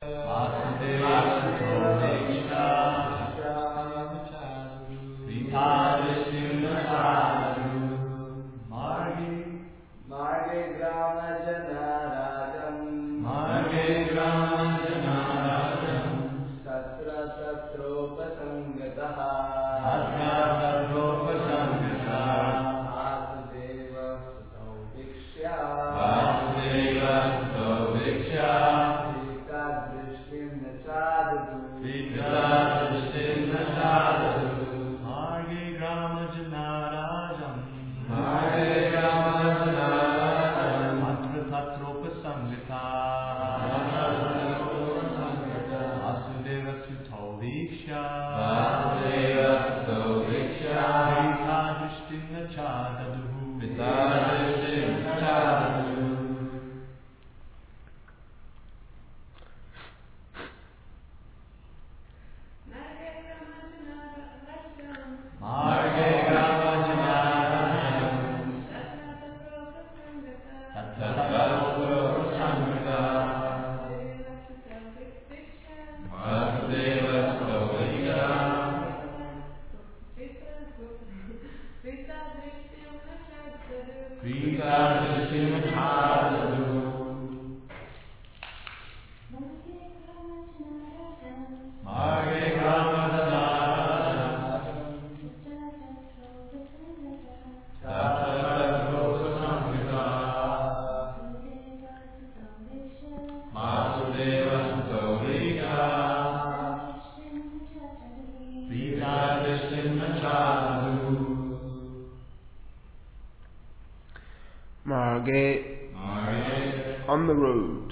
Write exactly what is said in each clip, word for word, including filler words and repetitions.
On the road,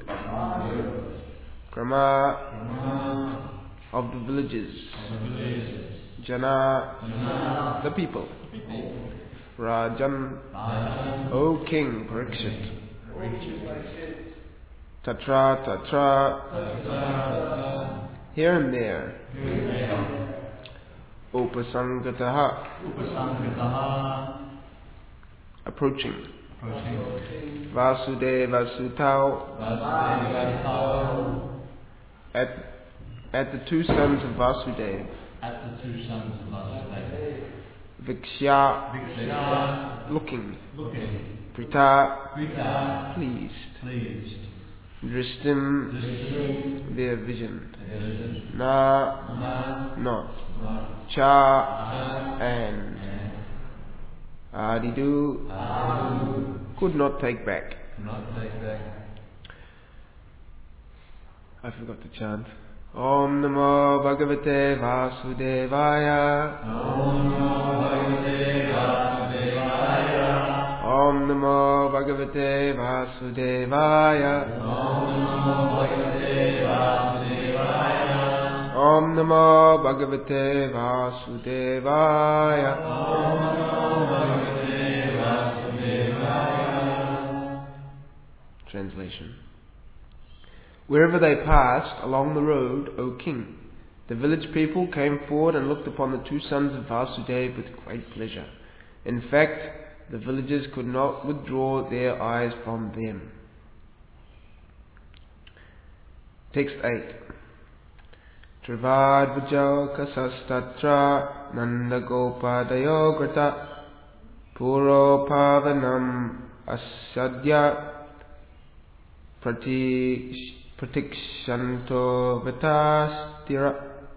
Krama of the villages, Jana, the people, Rajan, O King Parikshit, Tatra, Tatra, here and there, Upasangataha, approaching, Vasudeva Sutau, at at the two sons of Vasudeva, at the two sons of Vasudeva, Vikshya, Vikshya, looking, looking, Prita, Prita, pleased, pleased, Drishtim, Drishtim, their vision, their vision, Na, Na, not, not, Cha, Cha, and, and Adidu, Adidu, could not take back. could not take back. I forgot to chant. Om Namo Bhagavate Vasudevaya. Om Namo Bhagavate Vasudevaya. Om Namo Bhagavate Vasudevaya. Om Namo Bhagavate Vasudevaya. Om Namo Bhagavate Vasudevaya. Om Namo Bhagavate Vasudevaya. Translation. Wherever they passed along the road, O king, the village people came forward and looked upon the two sons of Vasudeva with great pleasure. In fact, the villagers could not withdraw their eyes from them. Text eight. Trivad Vajao Kasastatra Nanda Gopadayo Grata Puro Pavanam Asadya Pratikshanto Vitastira.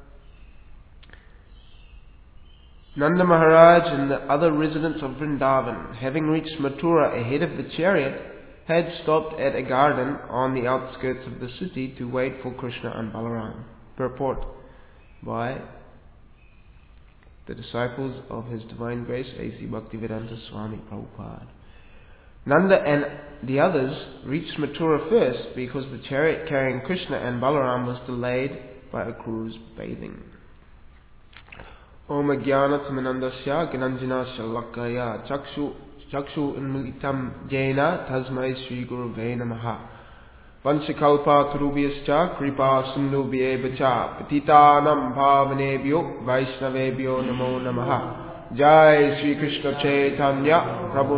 Nanda Maharaj and the other residents of Vrindavan, having reached Mathura ahead of the chariot, had stopped at a garden on the outskirts of the city to wait for Krishna and Balaram. Purport by the disciples of His Divine Grace A C Bhaktivedanta Swami Prabhupada. Nanda and the others reached Mathura first because the chariot carrying Krishna and Balaram was delayed by a crew's bathing. Om Jnana Tamanandasya Gyananjana Shalakaya Chakshu Chakshu Unmilitam Jena Tasmai Sri Guruve Namaha Vansikalpa Turubhyascha Kripa Sindhubhyevacha Patitanam Bhavanebhyo Vaishnavebhyo Namo Namaha. Jai Sri Krishna Chaitanya Prabhu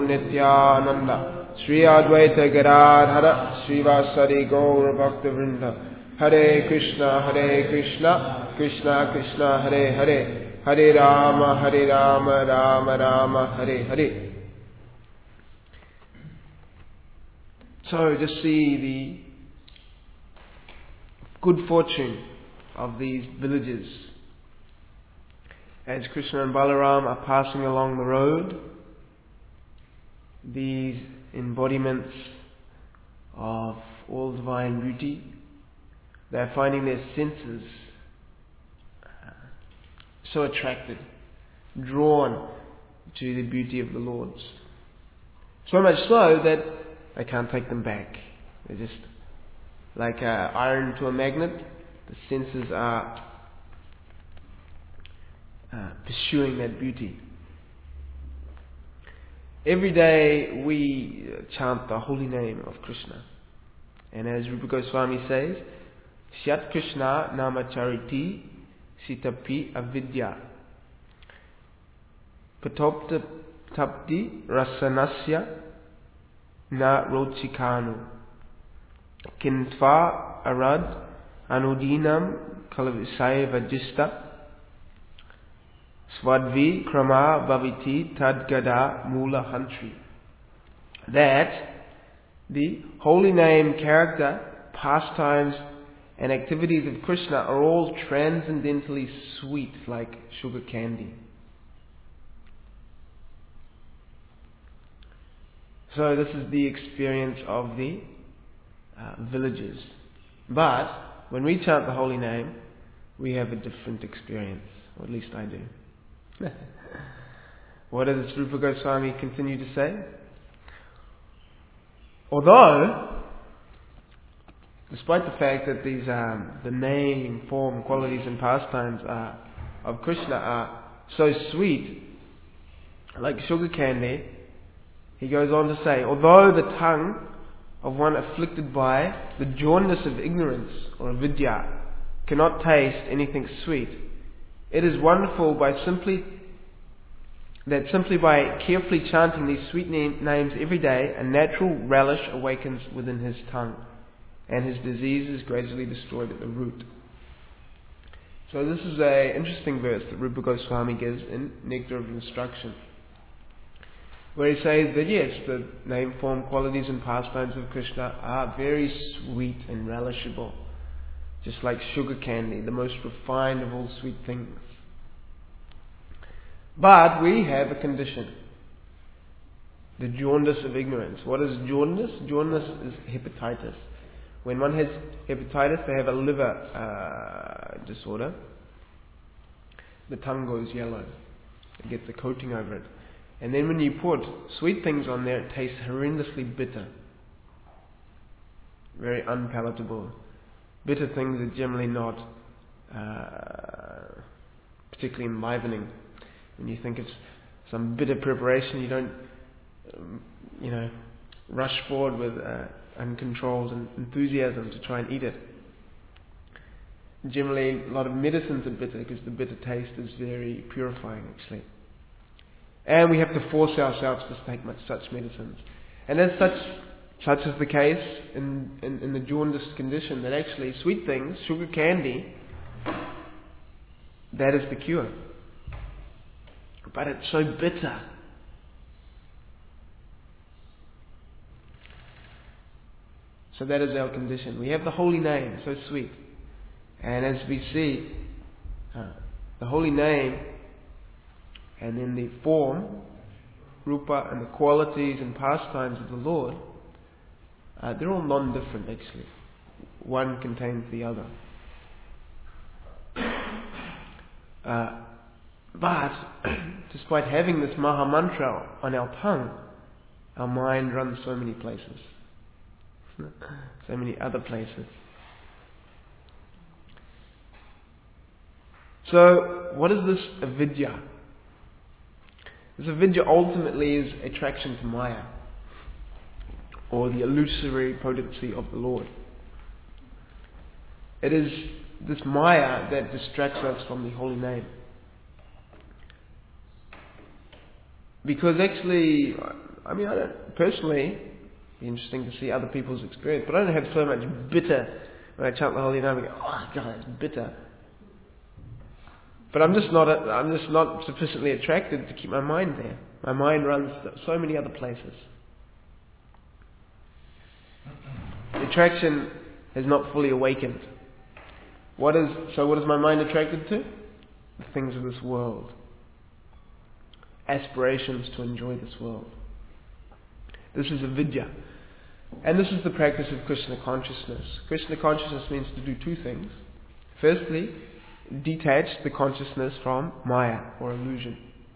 Nityananda Sri Advaita Gadadhara Sri Vasari Gaura Bhakta Vrinda Hare Krishna, Hare Krishna, Krishna Krishna, Hare Hare, Hare Rama, Hare Rama, Rama Rama, Hare Hare. So just see the good fortune of these villages. As Krishna and Balaram are passing along the road, these embodiments of all divine beauty, they're finding their senses so attracted, drawn to the beauty of the Lord's. So much so that they can't take them back. They're just like uh, iron to a magnet. The senses are uh, pursuing that beauty. Every day we chant the holy name of Krishna. And as Rupa Goswami says, Syat Krishna Namachariti Sitapi Avidya Patopta Tapti Rasanasya Na Rochikanu Kintva Arad Anudinam Kalavisaya Vajista Swadvi Krama Bhaviti Tadgada Mula Hantri. That the holy name, character, pastimes and activities of Krishna are all transcendently sweet like sugar candy. So this is the experience of the uh, villages. But when we chant the holy name, we have a different experience, or at least I do. What does Rupa Goswami continue to say? Although, despite the fact that these um, the name, form, qualities and pastimes are, of Krishna are so sweet, like sugar candy, he goes on to say, although the tongue of one afflicted by the jaundice of ignorance or avidya cannot taste anything sweet, it is wonderful by simply that simply by carefully chanting these sweet name, names every day, a natural relish awakens within his tongue, and his disease is gradually destroyed at the root. So this is an interesting verse that Rupa Goswami gives in Nectar of Instruction, where he says that yes, the name, form, qualities and pastimes of Krishna are very sweet and relishable, just like sugar candy, the most refined of all sweet things. But we have a condition, the jaundice of ignorance. What is jaundice? Jaundice is hepatitis. When one has hepatitis, they have a liver uh, disorder. The tongue goes yellow. It gets a coating over it. And then when you put sweet things on there, it tastes horrendously bitter. Very unpalatable. Bitter things are generally not uh, particularly enlivening. When you think of some bitter preparation, you don't, um, you know, rush forward with uh, uncontrolled enthusiasm to try and eat it. Generally, a lot of medicines are bitter because the bitter taste is very purifying, actually. And we have to force ourselves to take much such medicines. And as such, such is the case in, in, in the jaundiced condition, that actually sweet things, sugar candy, that is the cure. But it's so bitter. So that is our condition. We have the holy name, so sweet. And as we see, uh, the holy name and then the form, rupa, and the qualities and pastimes of the Lord, uh, they're all non-different actually. One contains the other. Uh, but, despite having this Maha Mantra on our tongue, our mind runs so many places. So many other places. So, what is this avidya? This avidya ultimately is attraction to Maya, or the illusory potency of the Lord. It is this Maya that distracts us from the holy name. Because actually, I mean, I don't, personally, it's interesting to see other people's experience, but I don't have so much bitter When I chant the holy name, I go, oh God, it's bitter. But I'm just not. I'm just not sufficiently attracted to keep my mind there. My mind runs to so many other places. The attraction is not fully awakened. What is so? What is my mind attracted to? The things of this world. Aspirations to enjoy this world. This is avidya. And this is the practice of Krishna consciousness. Krishna consciousness means to do two things. Firstly, detach the consciousness from maya or illusion.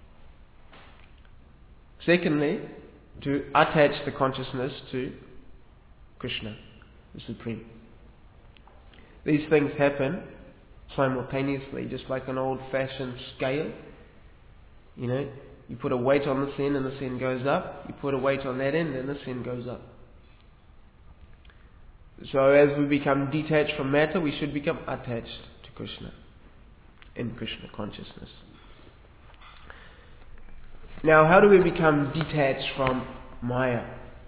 Secondly, to attach the consciousness to Krishna, the Supreme. These things happen simultaneously, just like an old-fashioned scale. You know, you put a weight on this end and this end goes up. You put a weight on that end and this end goes up. So as we become detached from matter, we should become attached to Krishna, in Krishna consciousness. Now, how do we become detached from maya?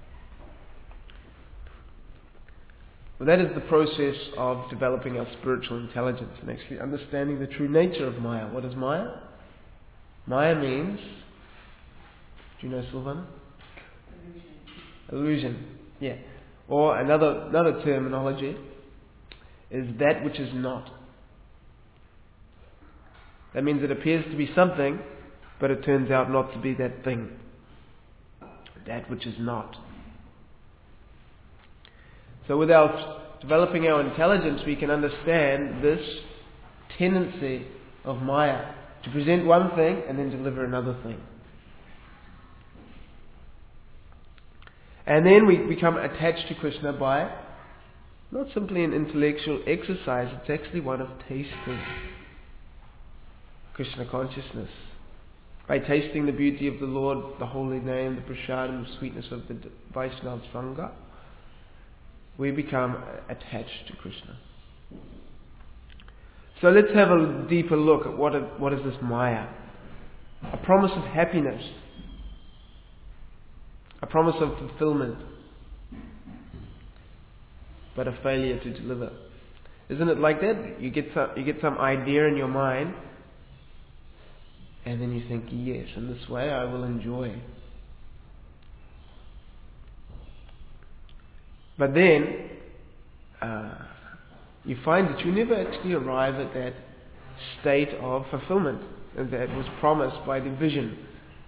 Well, that is the process of developing our spiritual intelligence and actually understanding the true nature of maya. What is maya? Maya means, do you know Silvana? Illusion. Illusion, yeah. Or another another terminology is that which is not. That means it appears to be something, but it turns out not to be that thing. That which is not. So without developing our intelligence, we can understand this tendency of maya to present one thing and then deliver another thing. And then we become attached to Krishna by not simply an intellectual exercise, it's actually one of tasting Krishna consciousness. By tasting the beauty of the Lord, the holy name, the prasadam, the sweetness of the Vaishnava Sangha, we become attached to Krishna. So let's have a deeper look at what, what is this maya. A promise of happiness. A promise of fulfillment. But a failure to deliver. Isn't it like that? You get some, you get some idea in your mind, and then you think, yes, in this way I will enjoy. But then, uh, you find that you never actually arrive at that state of fulfillment that was promised by the vision.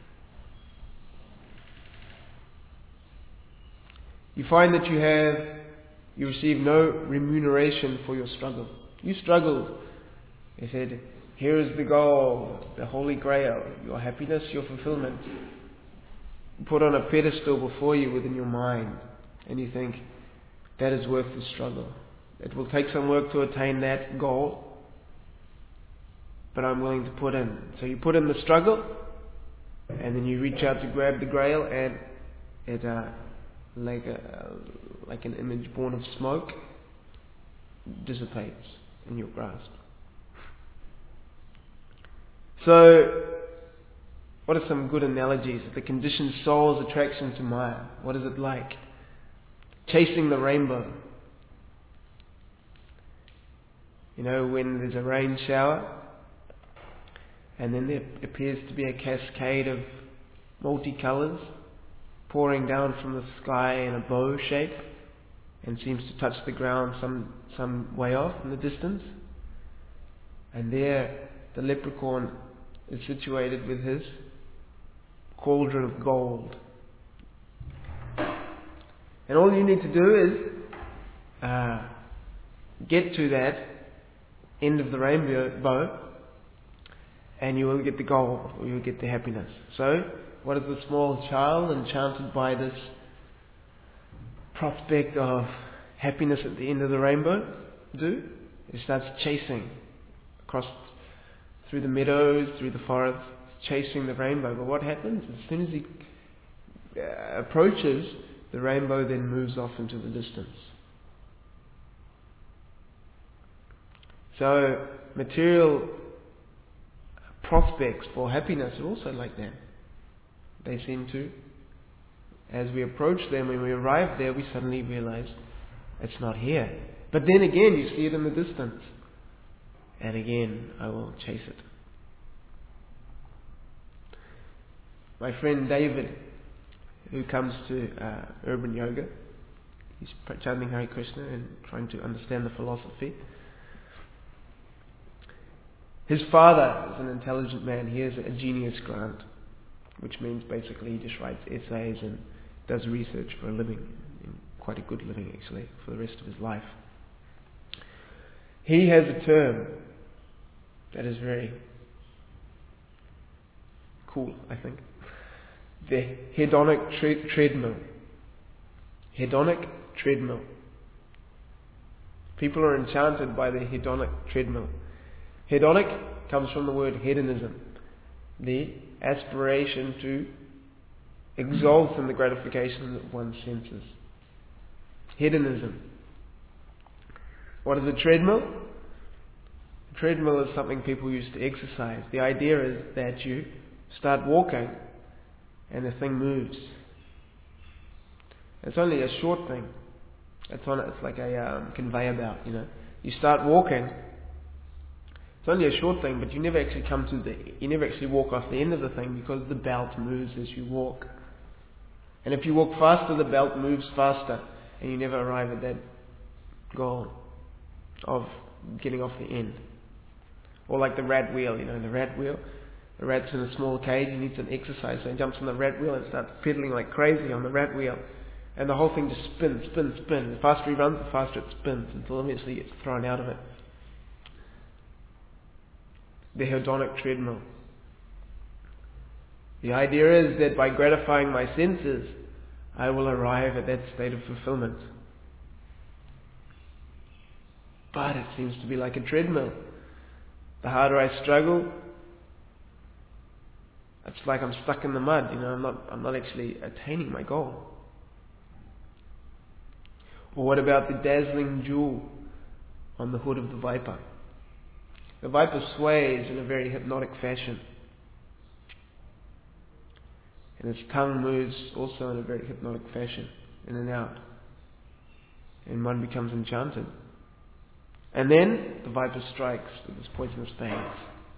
You find that you have, you receive no remuneration for your struggle. You struggled. You said, here is the goal, the Holy Grail, your happiness, your fulfillment. Put on a pedestal before you within your mind, and you think, that is worth the struggle. It will take some work to attain that goal, but I'm willing to put in. So you put in the struggle, and then you reach out to grab the Grail, and it, uh, like a, like an image born of smoke, dissipates in your grasp. So, what are some good analogies? The conditioned soul's attraction to maya. What is it like? Chasing the rainbow. You know, when there's a rain shower, and then there appears to be a cascade of multicolours pouring down from the sky in a bow shape, and seems to touch the ground some some way off in the distance. And there, the leprechaun is situated with his cauldron of gold. And all you need to do is uh, get to that end of the rainbow, and you will get the gold, or you will get the happiness. So, what does the small child, enchanted by this prospect of happiness at the end of the rainbow, do? He starts chasing across through the meadows, through the forest, chasing the rainbow. But what happens? As soon as he uh, approaches, the rainbow then moves off into the distance. So, material prospects for happiness are also like that. They seem to, as we approach them, when we arrive there, we suddenly realize it's not here. But But then again, you see it in the distance. And again, I will chase it. My friend David, who comes to uh, urban yoga, he's chanting Hare Krishna and trying to understand the philosophy. His father is an intelligent man. He has a genius grant, which means basically he just writes essays and does research for a living, quite a good living actually, for the rest of his life. He has a term that is very cool, I think. The hedonic tre- treadmill. Hedonic treadmill. People are enchanted by the hedonic treadmill. Hedonic comes from the word hedonism, the aspiration to exalt in the gratification of one's senses. Hedonism. What is a treadmill? A treadmill is something people use to exercise. The idea is that you start walking and the thing moves. It's only a short thing. It's on. It's like a um, conveyor belt, you know. You start walking. It's only a short thing, but you never actually come to the. You never actually walk off the end of the thing because the belt moves as you walk. And if you walk faster, the belt moves faster, and you never arrive at that goal of getting off the end. Or like the rat wheel, you know, the rat wheel. The rat's in a small cage, he needs some exercise, so he jumps on the rat wheel and starts pedaling like crazy on the rat wheel. And the whole thing just spins, spins, spins. The faster he runs, the faster it spins, until eventually he gets thrown out of it. The hedonic treadmill. The idea is that by gratifying my senses, I will arrive at that state of fulfillment. But it seems to be like a treadmill. The harder I struggle, it's like I'm stuck in the mud, you know, I'm not I'm not actually attaining my goal. Or what about the dazzling jewel on the hood of the viper? The viper sways in a very hypnotic fashion. And its tongue moves also in a very hypnotic fashion, in and out. And one becomes enchanted. And then the viper strikes with its poisonous fangs.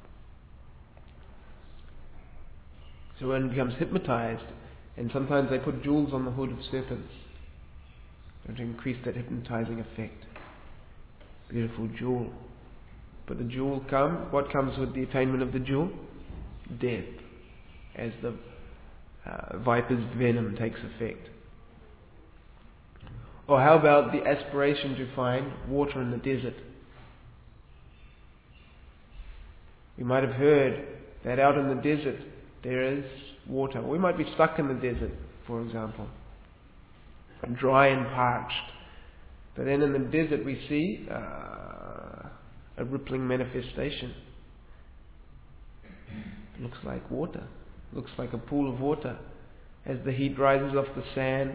So one becomes hypnotized, and sometimes they put jewels on the hood of serpents to increase that hypnotizing effect. Beautiful jewel. But the jewel comes, what comes with the attainment of the jewel? Death, as the uh, viper's venom takes effect. Or how about the aspiration to find water in the desert? You might have heard that out in the desert there is water. We might be stuck in the desert, for example, dry and parched. But then in the desert we see uh, a rippling manifestation. It looks like water. It looks like a pool of water. As the heat rises off the sand,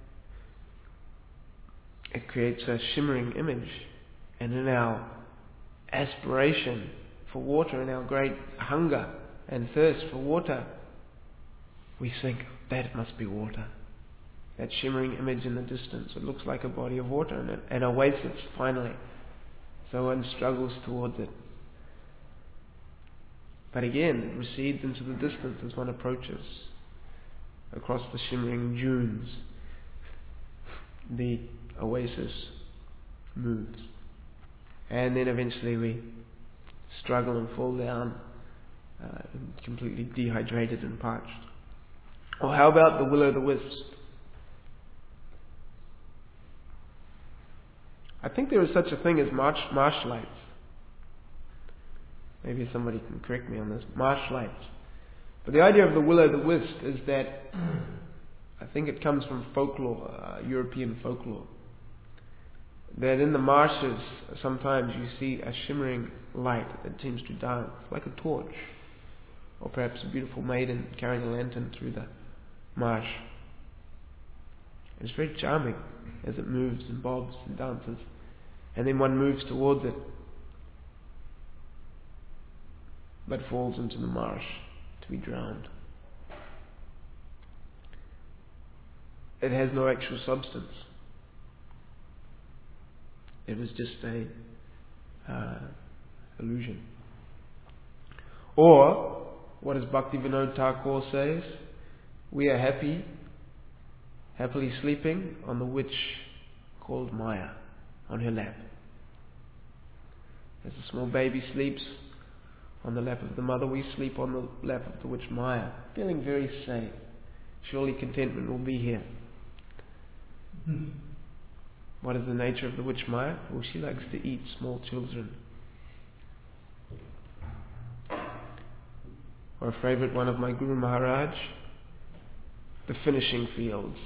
it creates a shimmering image. And in our aspiration for water, in our great hunger and thirst for water, we think that must be water. That shimmering image in the distance, it looks like a body of water, and it and awaits it finally. So one struggles towards it. But again, it recedes into the distance as one approaches across the shimmering dunes. The oasis moves. And then eventually we struggle and fall down, uh, completely dehydrated and parched. Or how about the will-o'-the-wisp? I think there is such a thing as marsh, marsh lights. Maybe somebody can correct me on this. Marsh lights. But the idea of the will-o'-the-wisp is that, I think it comes from folklore, uh, European folklore, that in the marshes sometimes you see a shimmering light that seems to dance, like a torch, or perhaps a beautiful maiden carrying a lantern through the marsh. It's very charming as it moves and bobs and dances, and then one moves towards it, but falls into the marsh to be drowned. It has no actual substance. It was just a uh, illusion. Or, what does Bhaktivinoda Thakur says? We are happy, happily sleeping on the witch called Maya, on her lap. As a small baby sleeps on the lap of the mother, we sleep on the lap of the witch Maya, feeling very safe. Surely contentment will be here. Hmm. What is the nature of the witch Maya? Well, she likes to eat small children. Or a favourite one of my Guru Maharaj, the finishing fields.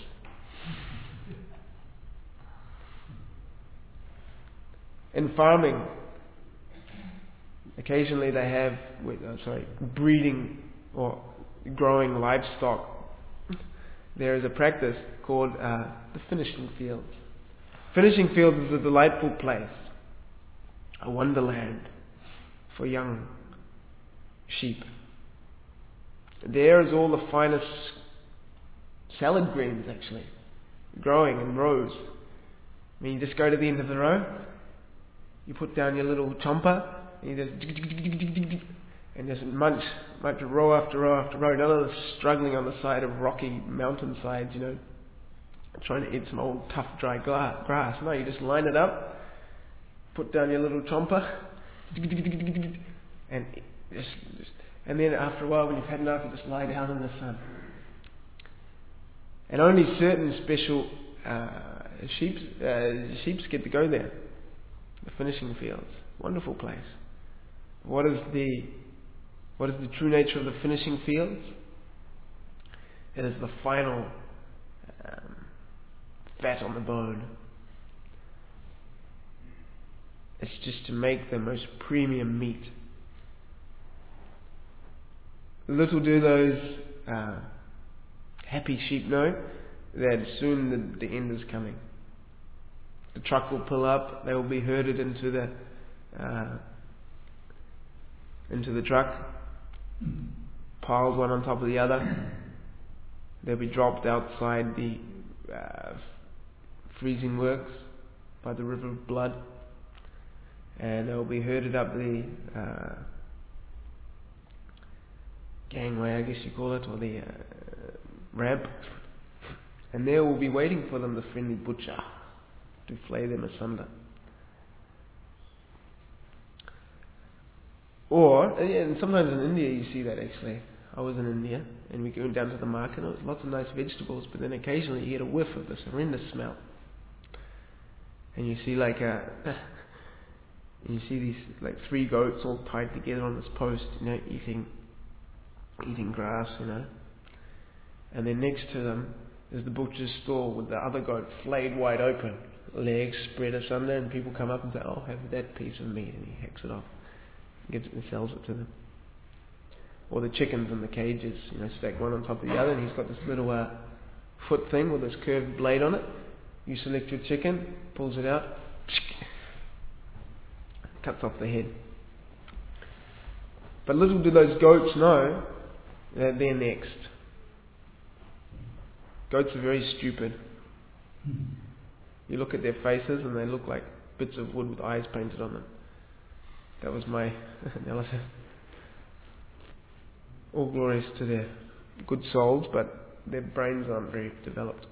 In farming, occasionally they have, uh, sorry, breeding or growing livestock. There is a practice called uh, the finishing fields. Finishing fields is a delightful place, a wonderland for young sheep. There is all the finest salad greens actually, growing in rows. I mean, you just go to the end of the row, you put down your little chomper, and you just and just munch, munch row after row after row. None of the struggling on the side of rocky mountainsides, you know, trying to eat some old tough dry grass. No, you just line it up, put down your little chomper, and just, just and then after a while, when you've had enough, you just lie down in the sun. And only certain special uh, sheep uh, sheeps get to go there. The finishing fields, wonderful place. What is the what is the true nature of the finishing fields? It is the final um, fat on the bone. It's just to make the most premium meat. Little do those uh, happy sheep know that soon the, the end is coming. The truck will pull up, they will be herded into the uh, into the truck, piled one on top of the other. They'll be dropped outside the uh, freezing works by the river of blood, and they'll be herded up the uh, gangway, I guess you call it, or the uh, ramp, and there will be waiting for them the friendly butcher to flay them asunder. Or, and sometimes in India you see that actually. I was in India and we went down to the market and there was lots of nice vegetables, but then occasionally you get a whiff of this horrendous smell. And you see like a, and you see these like three goats all tied together on this post, you know, eating, eating grass, you know. And then next to them is the butcher's stall with the other goat flayed wide open, legs spread asunder, and people come up and say, "Oh, have that piece of meat," and he hacks it off, gives it and sells it to them. Or the chickens in the cages, you know, stack one on top of the other, and he's got this little uh, foot thing with this curved blade on it. You select your chicken, pulls it out, cuts off the head. But little do those goats know that they're next. Goats are very stupid. You look at their faces and they look like bits of wood with eyes painted on them. That was my analysis. All glories to their good souls, but their brains aren't very developed.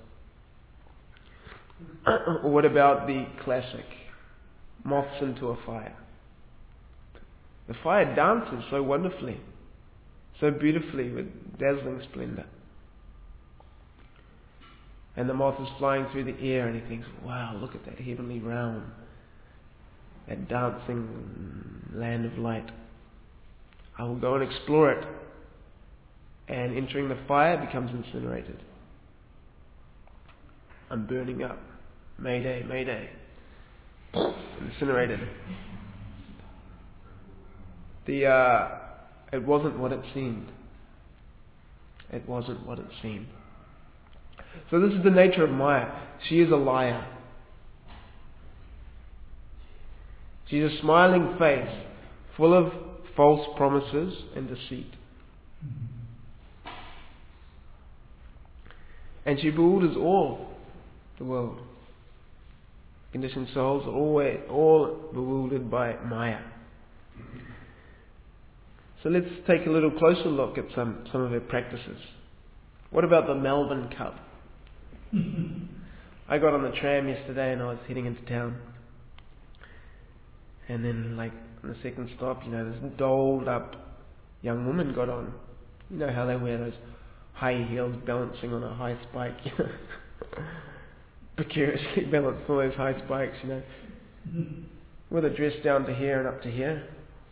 Or what about the classic, moths into a fire? The fire dances so wonderfully, so beautifully with dazzling splendour. And the moth is flying through the air and he thinks, wow, look at that heavenly realm, that dancing land of light. I will go and explore it. And entering the fire becomes incinerated. I'm burning up. Mayday, mayday. Incinerated. The uh, it wasn't what it seemed. It wasn't what it seemed. So this is the nature of Maya. She is a liar. She's a smiling face full of false promises and deceit. And she bewilders all the world. Conditioned souls are always, all bewildered by Maya. So let's take a little closer look at some, some of her practices. What about the Melbourne Cup? I got on the tram yesterday and I was heading into town. And then, like, on the second stop, you know, this dolled up young woman got on. You know how they wear those high heels balancing on a high spike, you know. Precariously balanced on those high spikes, you know. With a dress down to here and up to here.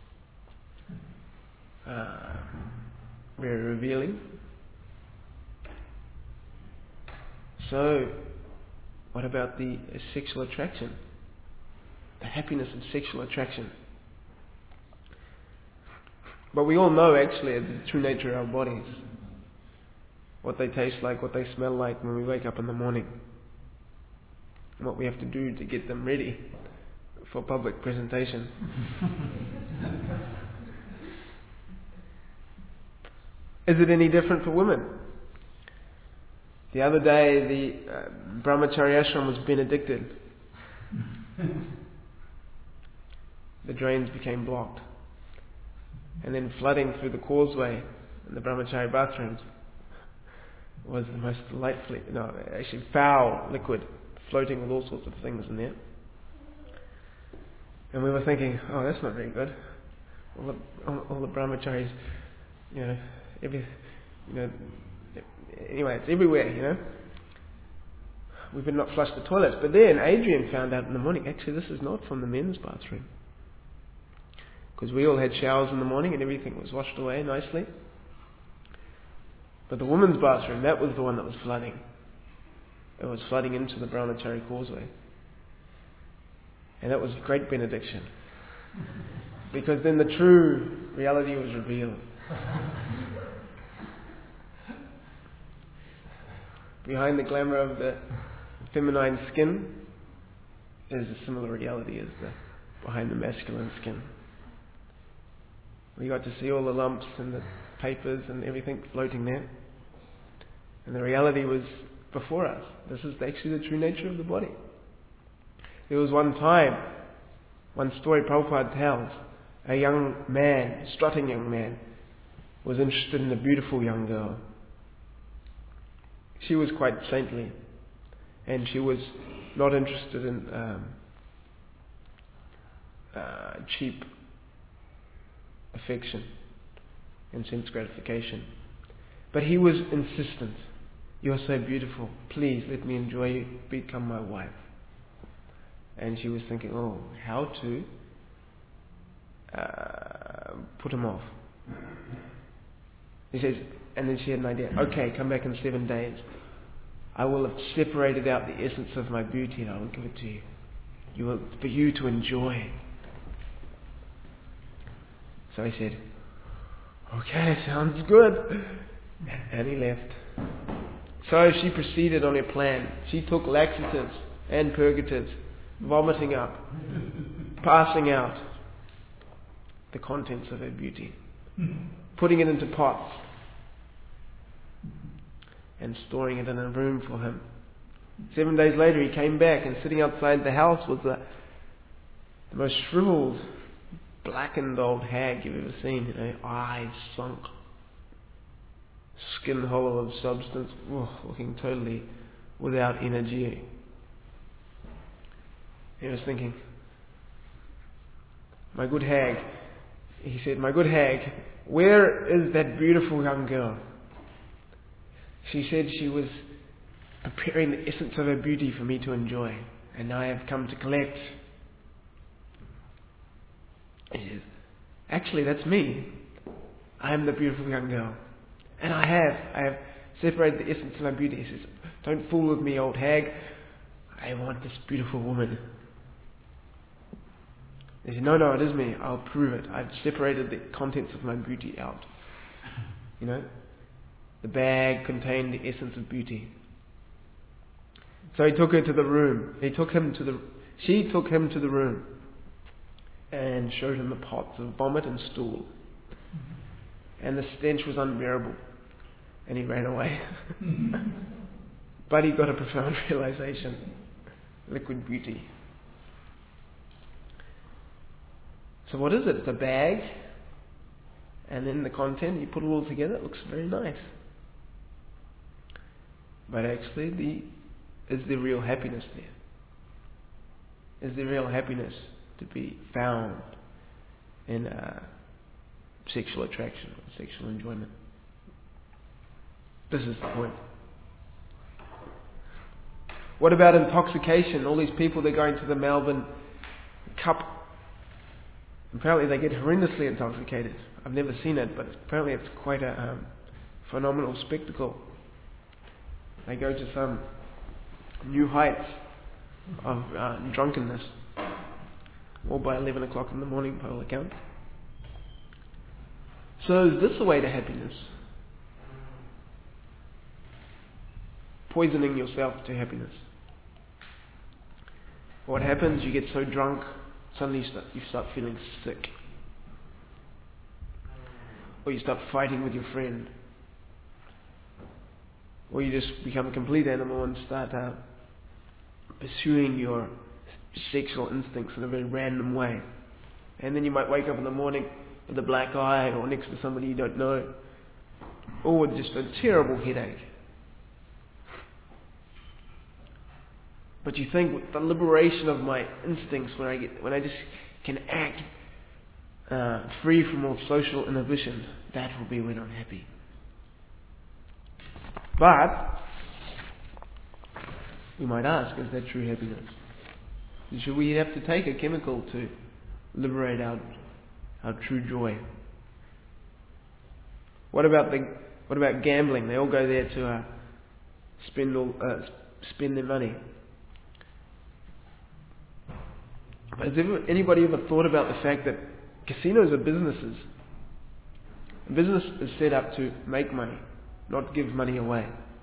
Uh, very revealing. So, what about the uh, sexual attraction? The happiness of sexual attraction. But we all know actually the true nature of our bodies. What they taste like, what they smell like when we wake up in the morning. And what we have to do to get them ready for public presentation. Is it any different for women? The other day the uh, Brahmacharya ashram was benedicted. The drains became blocked. And then flooding through the causeway in the Brahmacharya bathrooms was the most delightfully, no, actually foul liquid floating with all sorts of things in there. And we were thinking, oh, that's not very good. All the, all, all the Brahmacharis, you know, every, you know, anyway, it's everywhere, you know. We better not flush the toilets. But then Adrian found out in the morning, actually this is not from the men's bathroom. Because we all had showers in the morning and everything was washed away nicely. But the women's bathroom, that was the one that was flooding. It was flooding into the Brahmachari causeway. And that was a great benediction. Because then the true reality was revealed. Behind the glamour of the feminine skin is a similar reality as the behind the masculine skin. We got to see all the lumps and the papers and everything floating there. And the reality was before us. This is actually the true nature of the body. There was one time, one story Prabhupada tells, a young man, a strutting young man, was interested in a beautiful young girl. She was quite saintly, and she was not interested in um, uh, cheap affection and sense gratification. But he was insistent. You are so beautiful. Please let me enjoy you. Become my wife. And she was thinking, oh, how to uh, put him off. He says, and then she had an idea. Okay, come back in seven days. I will have separated out the essence of my beauty and I will give it to you. You will, for you to enjoy. So he said, okay, sounds good. And he left. So she proceeded on her plan. She took laxatives and purgatives, vomiting up, passing out the contents of her beauty, putting it into pots and storing it in a room for him. Seven days later he came back, and sitting outside the house was the, the most shriveled, blackened old hag you've ever seen. You know, eyes sunk, skin hollow of substance, oh, looking totally without energy. He was thinking, my good hag, he said, my good hag, where is that beautiful young girl? She said she was preparing the essence of her beauty for me to enjoy, and now I have come to collect. He says, actually that's me. I am the beautiful young girl. And I have, I have separated the essence of my beauty. He says, don't fool with me, old hag. I want this beautiful woman. He said, no, no, it is me. I'll prove it. I've separated the contents of my beauty out. You know? The bag contained the essence of beauty. So he took her to the room. He took him to the, she took him to the room and showed him the pots of vomit and stool. And the stench was unbearable. And he ran away. But he got a profound realization. Liquid beauty. So what is it? It's a bag, and then the content, you put it all together, it looks very nice. But actually, the is there real happiness there? Is there real happiness to be found in uh, sexual attraction or sexual enjoyment? This is the point. What about intoxication? All these people, they're going to the Melbourne Cup. Apparently they get horrendously intoxicated. I've never seen it, but apparently it's quite a um, phenomenal spectacle. They go to some new heights of uh, drunkenness, all by eleven o'clock in the morning by all accounts. So is this the way to happiness? Poisoning yourself to happiness. What happens? You get so drunk, suddenly you start, you start feeling sick. Or you start fighting with your friend. Or you just become a complete animal and start uh, pursuing your sexual instincts in a very random way. And then you might wake up in the morning with a black eye or next to somebody you don't know. Or with just a terrible headache. But you think with the liberation of my instincts, when I get, when I just can act uh, free from all social inhibition, that will be when I'm happy. But we might ask, is that true happiness? Should we have to take a chemical to liberate our our true joy? What about the what about gambling? They all go there to uh, spend all uh, spend their money. Has ever, anybody ever thought about the fact that casinos are businesses? A business is set up to make money, not give money away.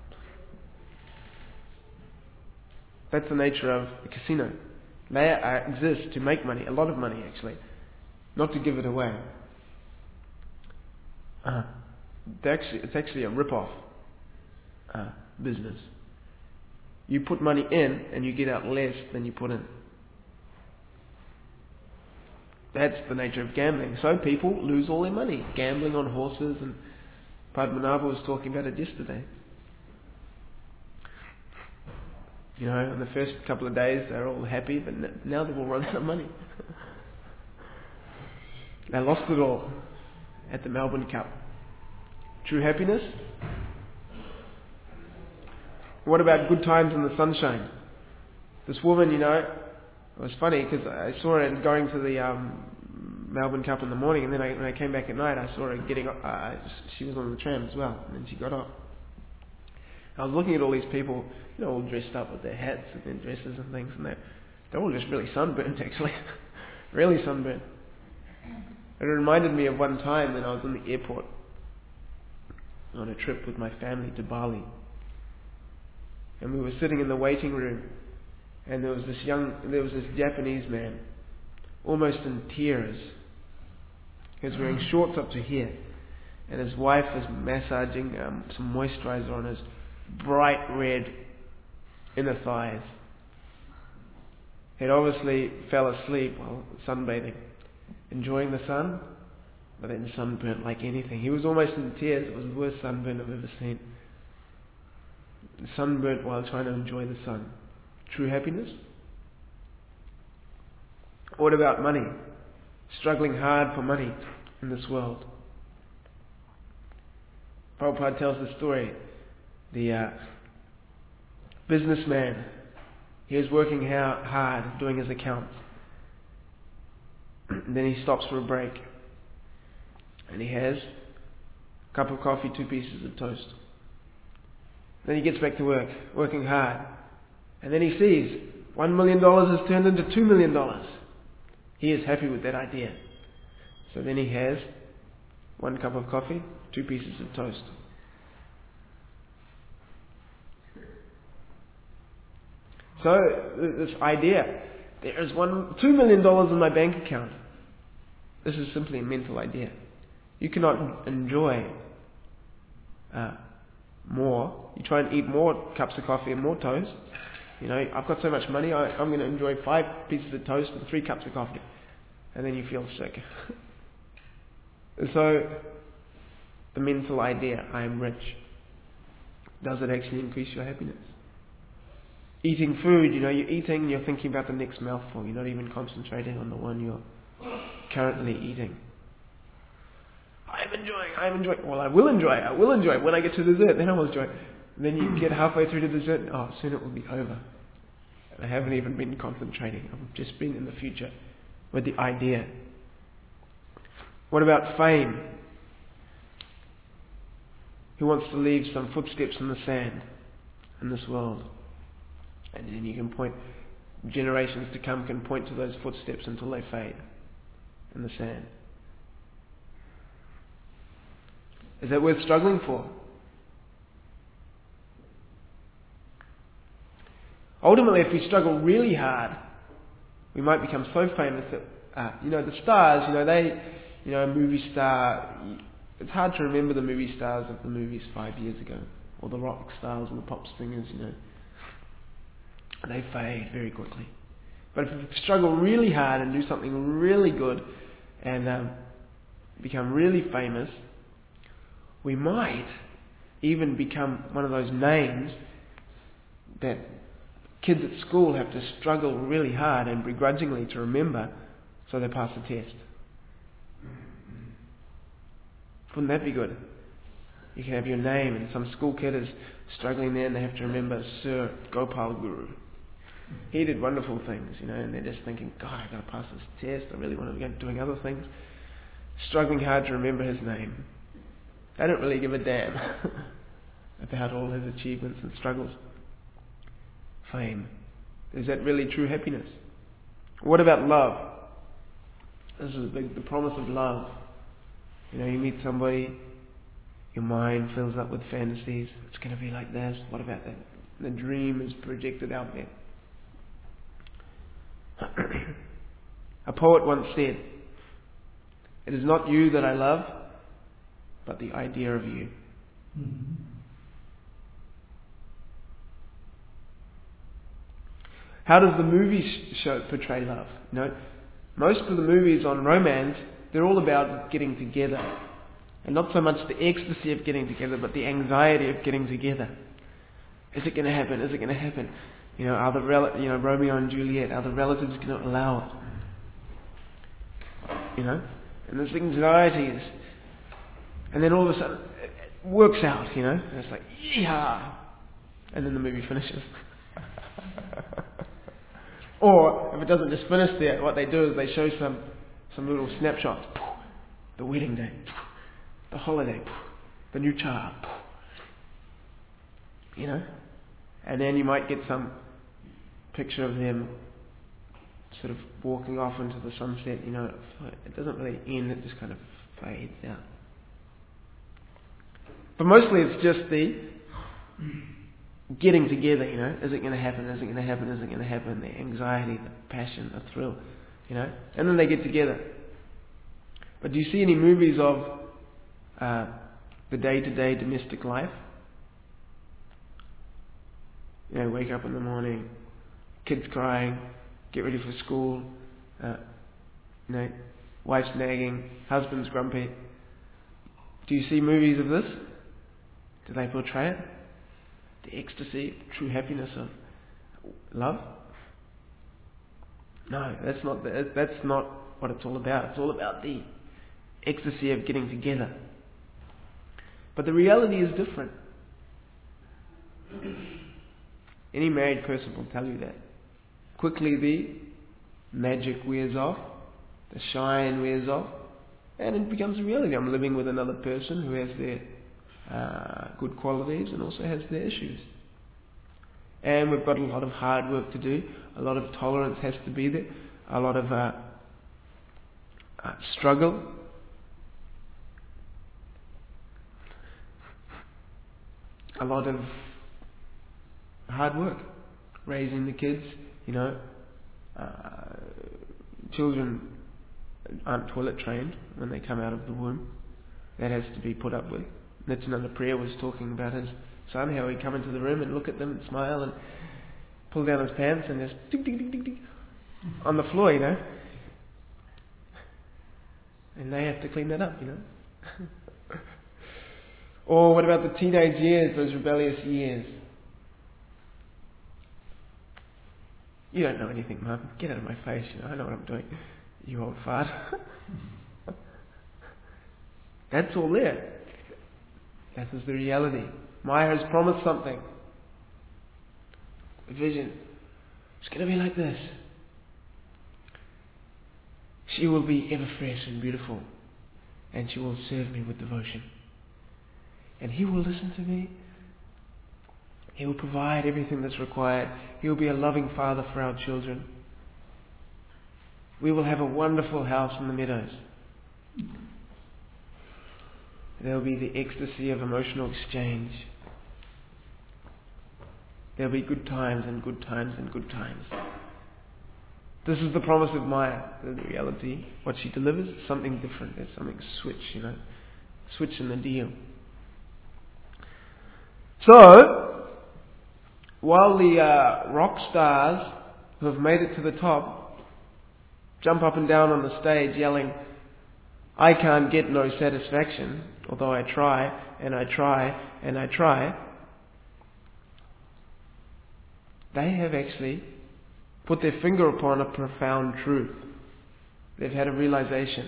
That's the nature of a casino. They uh, exist to make money, a lot of money actually, not to give it away. Uh, actually, it's actually a rip-off uh, business. You put money in and you get out less than you put in. That's the nature of gambling. So people lose all their money gambling on horses, and Padmanabha was talking about it yesterday. You know, in the first couple of days they're all happy, but now they've all run out of money. They lost it all at the Melbourne Cup. True happiness? What about good times in the sunshine? This woman, you know, it was funny because I saw her going to the um, Melbourne Cup in the morning, and then I, when I came back at night, I saw her getting. Uh, she was on the tram as well, and then she got off. I was looking at all these people, you know, all dressed up with their hats and their dresses and things, and they're, they're all just really sunburnt, actually, really sunburnt. It reminded me of one time when I was in the airport on a trip with my family to Bali, and we were sitting in the waiting room. And there was this young, there was this Japanese man, almost in tears. He was wearing shorts up to here, and his wife was massaging um, some moisturizer on his bright red inner thighs. He'd obviously fell asleep while sunbathing, enjoying the sun, but then sunburnt like anything. He was almost in tears. It was the worst sunburn I've ever seen. Sunburnt while trying to enjoy the sun. True happiness? What about money? Struggling hard for money in this world. Prabhupada tells the story. The uh, businessman, he was working hard doing his accounts. And then he stops for a break. And he has a cup of coffee, two pieces of toast. Then he gets back to work, working hard. And then he sees one million dollars has turned into two million dollars. He is happy with that idea. So then he has one cup of coffee, two pieces of toast. So this idea, there is one two million dollars in my bank account. This is simply a mental idea. You cannot enjoy uh, more. You try and eat more cups of coffee and more toast. You know, I've got so much money, I, I'm going to enjoy five pieces of toast and three cups of coffee. and then you feel sick. So, the mental idea, I am rich, does it actually increase your happiness? Eating food, you know, you're eating, you're thinking about the next mouthful, you're not even concentrating on the one you're currently eating. I'm enjoying, I'm enjoying, well I will enjoy, I will enjoy, when I get to dessert, then I will enjoy. Then you get halfway through the dessert, oh, soon it will be over. And I haven't even been concentrating, I've just been in the future with the idea. What about fame? Who wants to leave some footsteps in the sand in this world? And then you can point, generations to come can point to those footsteps until they fade in the sand. Is that worth struggling for? Ultimately, if we struggle really hard, we might become so famous that, uh, you know, the stars, you know, they, you know, a movie star, it's hard to remember the movie stars of the movies five years ago, or the rock stars and the pop singers, you know. They fade very quickly. But if we struggle really hard and do something really good and um, become really famous, we might even become one of those names that kids at school have to struggle really hard and begrudgingly to remember so they pass the test. Wouldn't that be good? You can have your name and some school kid is struggling there and they have to remember Sir Gopal Guru. He did wonderful things, you know, and they're just thinking, God, I've got to pass this test, I really want to get doing other things. Struggling hard to remember his name. They don't really give a damn about all his achievements and struggles. Fame. Is that really true happiness? What about love? This is the, the promise of love. You know, you meet somebody, your mind fills up with fantasies. It's going to be like this. What about that? The dream is projected out there. A poet once said, "It is not you that I love, but the idea of you." Mm-hmm. How does the movie show portray love? You know, most of the movies on romance, they're all about getting together. And not so much the ecstasy of getting together, but the anxiety of getting together. Is it going to happen? Is it going to happen? You know, are the rel- you know Romeo and Juliet, are the relatives going to allow it? You know? And there's anxieties. And then all of a sudden, it works out, you know? And it's like, yeah! And then the movie finishes. Or, if it doesn't just finish there, what they do is they show some, some little snapshots. The wedding day. The holiday. The new child. You know? And then you might get some picture of them sort of walking off into the sunset, you know. It doesn't really end, it just kind of fades out. But mostly it's just the getting together, you know. Is it going to happen? Is it going to happen? Is it going to happen? The anxiety, the passion, the thrill, you know. And then they get together. But do you see any movies of uh, the day-to-day domestic life? You know, wake up in the morning, kids crying, get ready for school, uh, you know, wife's nagging, husband's grumpy. Do you see movies of this? Do they portray it? The ecstasy, true happiness of love? No, that's not the, that's not what it's all about. It's all about the ecstasy of getting together. But the reality is different. Any married person will tell you that. Quickly the magic wears off, the shine wears off, and it becomes a reality. I'm living with another person who has their uh, good qualities and also has their issues. And we've got a lot of hard work to do, a lot of tolerance has to be there, a lot of uh, uh, struggle. A lot of hard work, raising the kids, you know. Uh, children aren't toilet trained when they come out of the womb. That has to be put up with. Nityananda Priya was talking about his son, how he'd come into the room and look at them and smile and pull down his pants and just ding, ding, ding, ding, ding, on the floor, you know. And they have to clean that up, you know. Or what about the teenage years, those rebellious years? You don't know anything, Mum. Get out of my face, you know, I know what I'm doing. You old fart. That's all there. That is the reality. Maya has promised something. A vision. It's going to be like this. She will be ever fresh and beautiful. And she will serve me with devotion. And He will listen to me. He will provide everything that's required. He will be a loving Father for our children. We will have a wonderful house in the meadows. There will be the ecstasy of emotional exchange. There will be good times and good times and good times. This is the promise of Maya. The reality, what she delivers, is something different. There's something switch, you know. Switch in the deal. So, while the uh, rock stars who have made it to the top jump up and down on the stage yelling, I can't get no satisfaction, although I try, and I try, and I try, they have actually put their finger upon a profound truth. They've had a realization.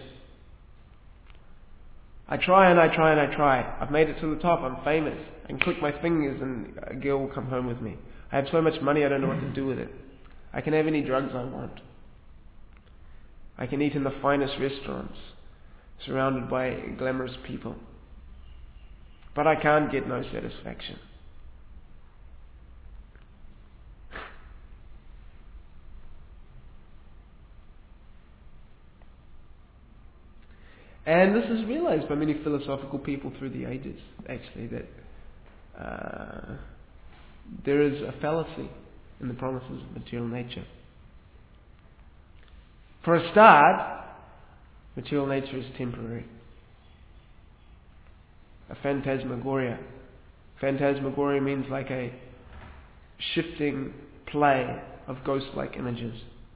I try and I try and I try. I've made it to the top. I'm famous. I can click my fingers and a girl will come home with me. I have so much money I don't know what to do with it. I can have any drugs I want. I can eat in the finest restaurants, surrounded by glamorous people. But I can't get no satisfaction. And this is realized by many philosophical people through the ages, actually, that uh, there is a fallacy in the promises of material nature. For a start, material nature is temporary. A phantasmagoria. Phantasmagoria means like a shifting play of ghost-like images.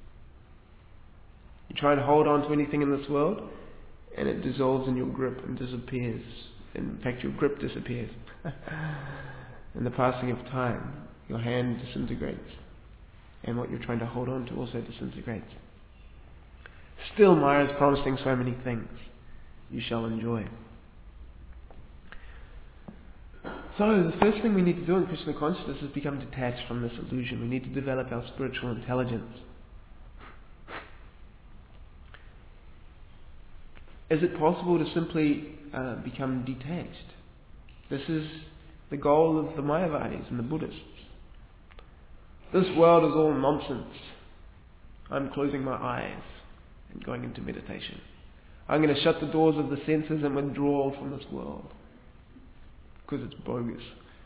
You try and hold on to anything in this world, and it dissolves in your grip and disappears. In fact, your grip disappears. In the passing of time, your hand disintegrates. And what you're trying to hold on to also disintegrates. Still, Maya is promising so many things you shall enjoy. So, the first thing we need to do in Krishna consciousness is become detached from this illusion. We need to develop our spiritual intelligence. Is it possible to simply uh, become detached? This is the goal of the Mayavadis and the Buddhists. This world is all nonsense. I'm closing my eyes and going into meditation. I'm going to shut the doors of the senses and withdraw from this world. Because it's bogus.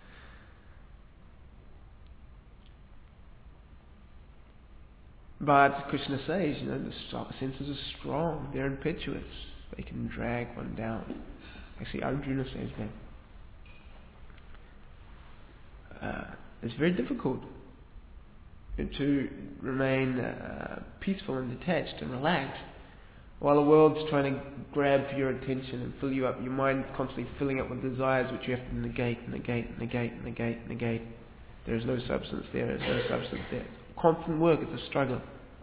But Krishna says, you know, the senses are strong. They're impetuous. They can drag one down. Actually, Arjuna says that. Uh, it's very difficult to remain uh, peaceful and detached and relaxed while the world's trying to grab for your attention and fill you up. Your mind constantly filling up with desires which you have to negate, negate, negate, negate, negate. There is no substance there. There is no substance there. Constant work. It's a struggle.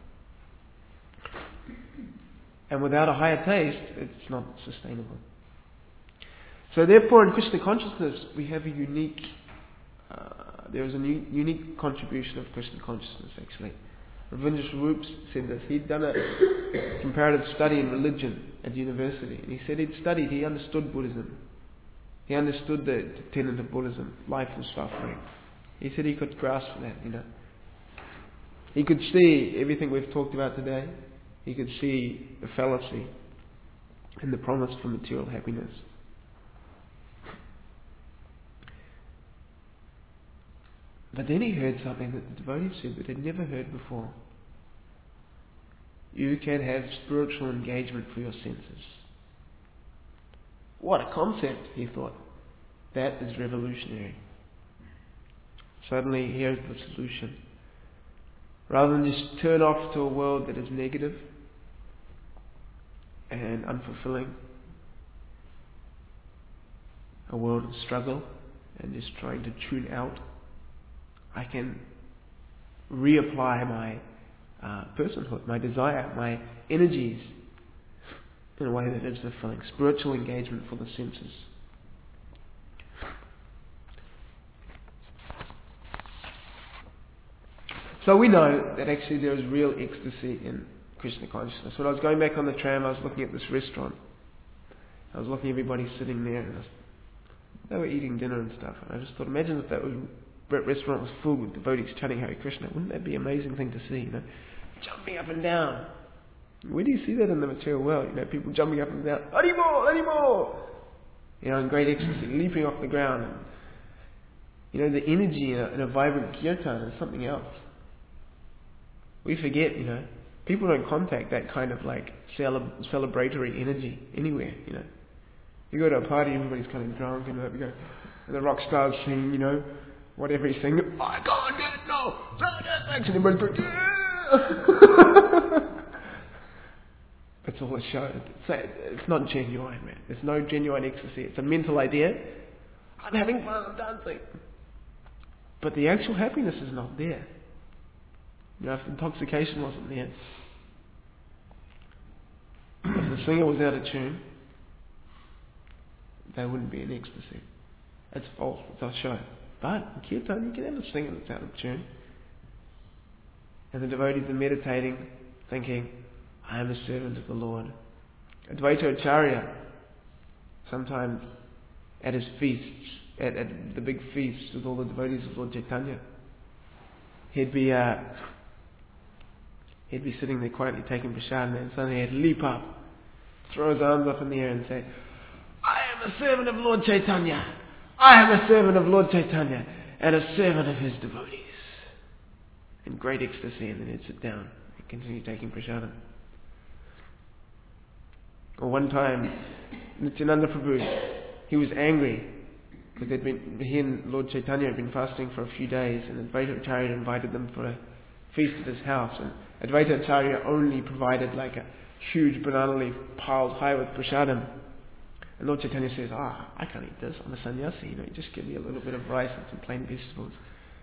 And without a higher taste, it's not sustainable. So therefore, in Krishna consciousness, we have a unique, uh, there is a new, unique contribution of Krishna consciousness, actually. Ravindra Swarup said this. He'd done a comparative study in religion at university. And he said he'd studied, he understood Buddhism. He understood the tenet of Buddhism, life and suffering. He said he could grasp that, you know. He could see everything we've talked about today. He could see the fallacy and the promise for material happiness. But then he heard something that the devotee said that he'd never heard before. You can have spiritual engagement for your senses. What a concept, he thought. That is revolutionary. Suddenly, here's the solution. Rather than just turn off to a world that is negative and unfulfilling, a world of struggle and just trying to tune out, I can reapply my uh, personhood, my desire, my energies in a way that is fulfilling. Spiritual engagement for the senses. So we know that actually there is real ecstasy in Krishna consciousness. When I was going back on the tram, I was looking at this restaurant. I was looking at everybody sitting there, and I was, they were eating dinner and stuff. And I just thought, imagine if that, was, that restaurant was filled with devotees chanting Hare Krishna. Wouldn't that be an amazing thing to see? You know, jumping up and down. Where do you see that in the material world? You know, people jumping up and down, Haribol, Haribol! You know, in great ecstasy, leaping off the ground. And, you know, the energy in a, in a vibrant kirtan is something else. We forget, you know, people don't contact that kind of like cele- celebratory energy anywhere, you know. You go to a party, everybody's kind of drunk, and you go, and the rock stars sing, you know, whatever he's singing, I can't get no, and everybody's going, yeah! It's all a show. It's, it's not genuine, man. There's no genuine ecstasy. It's a mental idea. I'm having fun, I'm dancing. But the actual happiness is not there. You know, if intoxication wasn't there, if the singer was out of tune, there wouldn't be an ecstasy. It's false, it's a show. But in kirtan, you can have a singer that's out of tune. And the devotees are meditating, thinking, I am a servant of the Lord. Advaita Acharya, sometimes at his feasts, at, at the big feasts with all the devotees of Lord Chaitanya, he'd be uh, he'd be sitting there quietly taking prasad, and suddenly he'd leap up, throw his arms up in the air and say, I am a servant of Lord Chaitanya. I am a servant of Lord Chaitanya and a servant of his devotees. In great ecstasy, and then he'd sit down and continue taking prasadam. Or one time, Nityananda Prabhu, he was angry because they'd been, he and Lord Chaitanya had been fasting for a few days, and Advaita Acharya invited them for a feast at his house, and Advaita Acharya only provided like a huge banana leaf piled high with prasadam. And Lord Chaitanya says, ah, I can't eat this, I'm a sannyasi, you know, just give me a little bit of rice and some plain vegetables.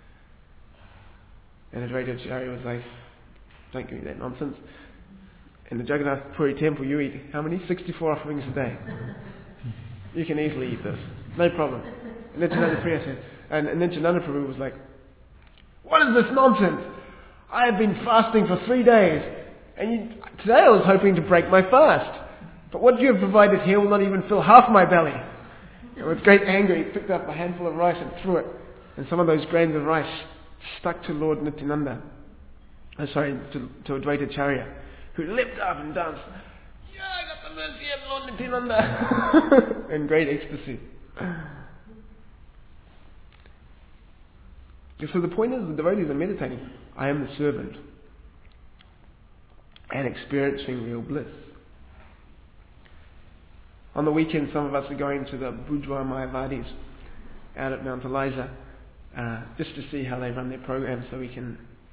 And Advaita Acharya was like, don't give me that nonsense. In the Jagannath Puri temple, you eat how many? sixty-four offerings a day. You can easily eat this. No problem. And Nityananda Priya said, and, and Nityananda Prabhu was like, what is this nonsense? I have been fasting for three days, and you, today I was hoping to break my fast. But what you have provided here will not even fill half my belly. And with great anger, he picked up a handful of rice and threw it. And some of those grains of rice stuck to Lord Nityananda. Oh, sorry, to, to Advaita Acharya, who leapt up and danced. Yeah, I got the mercy of Lord Nityananda. In great ecstasy. So the point is, the devotees are meditating. I am the servant. And experiencing real bliss. On the weekend, some of us are going to the Bourgeois Mayavadis out at Mount Eliza, uh, just to see how they run their program, so we can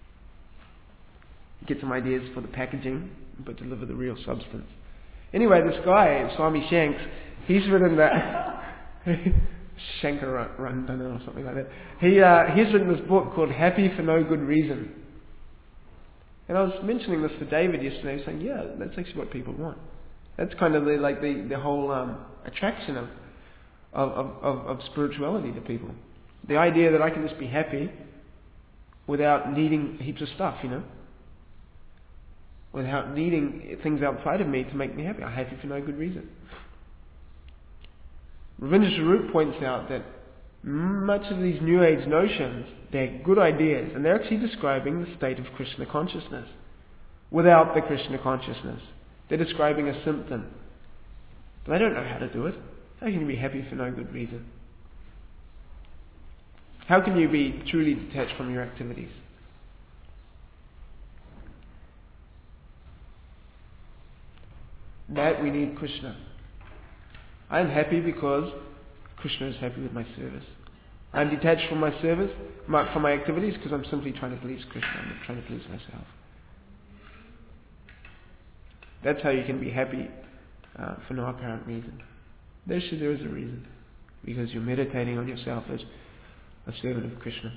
get some ideas for the packaging, but deliver the real substance. Anyway, this guy, Swami Shanks, he's written that Shankarandana or something like that. He uh, he's written this book called Happy for No Good Reason. And I was mentioning this to David yesterday, saying, yeah, that's actually what people want. That's kind of the, like the, the whole um, attraction of, of, of, of spirituality to people. The idea that I can just be happy without needing heaps of stuff, you know. Without needing things outside of me to make me happy. I'm happy for no good reason. Ravindra Swarup points out that much of these New Age notions, they're good ideas, and they're actually describing the state of Krishna consciousness without the Krishna consciousness. They're describing a symptom. But they don't know how to do it. How can you be happy for no good reason? How can you be truly detached from your activities? That we need Krishna. I am happy because Krishna is happy with my service. I am detached from my service, my, from my activities, because I'm simply trying to please Krishna. I'm not trying to please myself. That's how you can be happy uh, for no apparent reason. There, there is a reason, because you're meditating on yourself as a servant of Krishna.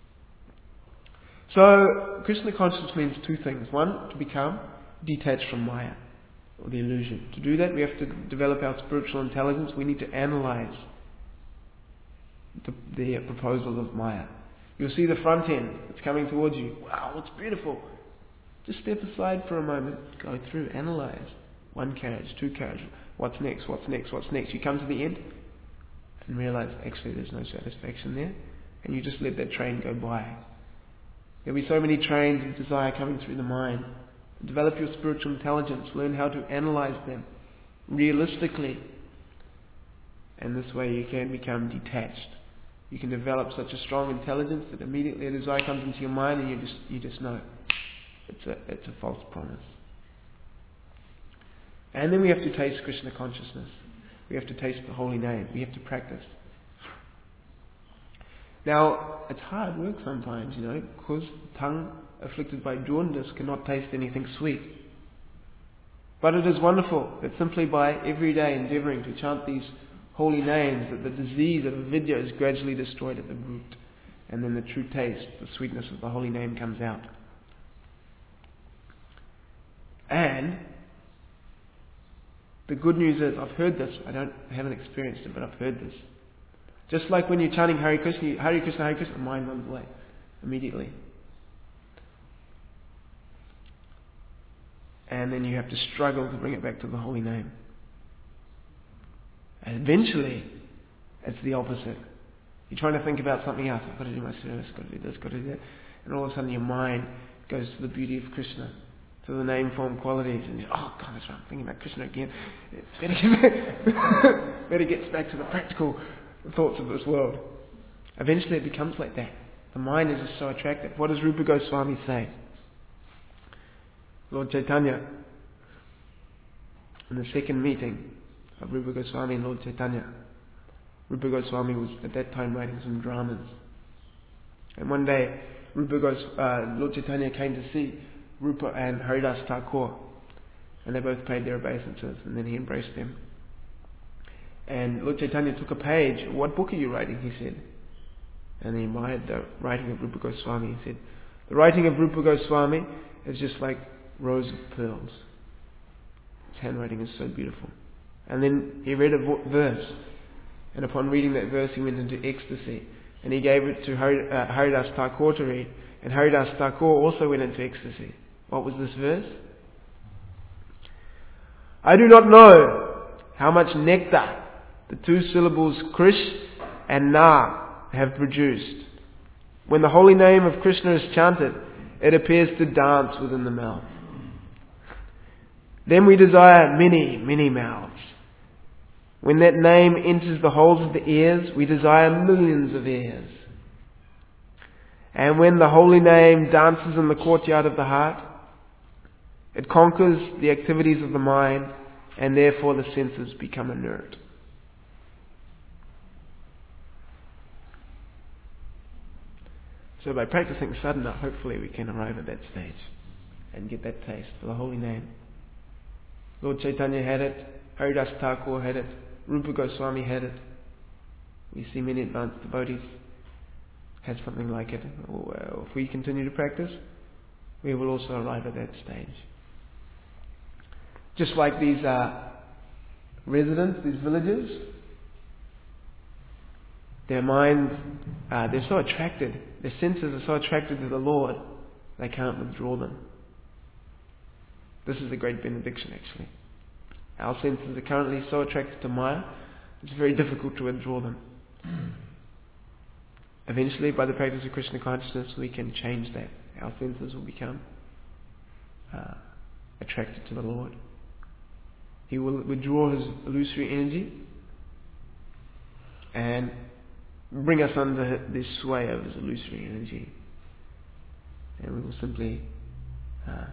So, Krishna consciousness means two things. One, to become detached from Maya, or the illusion. To do that, we have to develop our spiritual intelligence. We need to analyze the, the proposals of Maya. You'll see the front end. It's coming towards you. Wow, it's beautiful. Just step aside for a moment. Go through, analyze. One carriage, two carriages. What's next? What's next? What's next? You come to the end and realize actually there's no satisfaction there, and you just let that train go by. There'll be so many trains of desire coming through the mind. Develop your spiritual intelligence. Learn how to analyze them realistically. And this way you can become detached. You can develop such a strong intelligence that immediately a desire comes into your mind and you just you just know it's a it's a false promise. And then we have to taste Krishna consciousness. We have to taste the holy name. We have to practice. Now, it's hard work sometimes, you know, because the tongue afflicted by jaundice cannot taste anything sweet. But it is wonderful that simply by every day endeavouring to chant these holy names, that the disease of avidya is gradually destroyed at the root, and then the true taste, the sweetness of the holy name comes out. And the good news is, I've heard this, I don't I haven't experienced it, but I've heard this. Just like when you're chanting Hare Krishna, you, Hare Krishna, Hare Krishna, the mind runs away immediately. And then you have to struggle to bring it back to the holy name. And eventually, it's the opposite. You're trying to think about something else. I've got to do my service, I've got to do this, I've got to do that. And all of a sudden your mind goes to the beauty of Krishna, to the name, form, qualities. And you oh God, that's right, I'm thinking about Krishna again. Better get back, better get back to the practical thoughts of this world. Eventually it becomes like that. The mind is just so attractive. What does Rupa Goswami say? Lord Chaitanya, in the second meeting of Rupa Goswami and Lord Chaitanya, Rupa Goswami was at that time writing some dramas. And one day, Rupa Gos- uh, Lord Chaitanya came to see Rupa and Haridas Thakur, and they both paid their obeisances, and then he embraced them. And Lord Chaitanya took a page. What book are you writing? He said. And he admired the writing of Rupa Goswami. He said, the writing of Rupa Goswami is just like rows of pearls. His handwriting is so beautiful. And then he read a vo- verse. And upon reading that verse, he went into ecstasy. And he gave it to Har- uh, Haridas Thakur to read. And Haridas Thakur also went into ecstasy. What was this verse? I do not know how much nectar the two syllables Krish and Na have produced. When the holy name of Krishna is chanted, it appears to dance within the mouth. Then we desire many, many mouths. When that name enters the holes of the ears, we desire millions of ears. And when the holy name dances in the courtyard of the heart, it conquers the activities of the mind, and therefore the senses become inert. So by practicing sadhana, hopefully we can arrive at that stage and get that taste for the holy name. Lord Chaitanya had it, Haridas Thakur had it, Rupa Goswami had it. We see many advanced devotees have something like it. Well, if we continue to practice, we will also arrive at that stage. Just like these uh, residents, these villagers, their minds, uh, they're so attracted, their senses are so attracted to the Lord, they can't withdraw them. This is a great benediction actually. Our senses are currently so attracted to Maya, it's very difficult to withdraw them. Eventually, by the practice of Krishna consciousness, we can change that. Our senses will become uh, attracted to the Lord. He will withdraw his illusory energy and bring us under the sway of his illusory energy. And we will simply uh,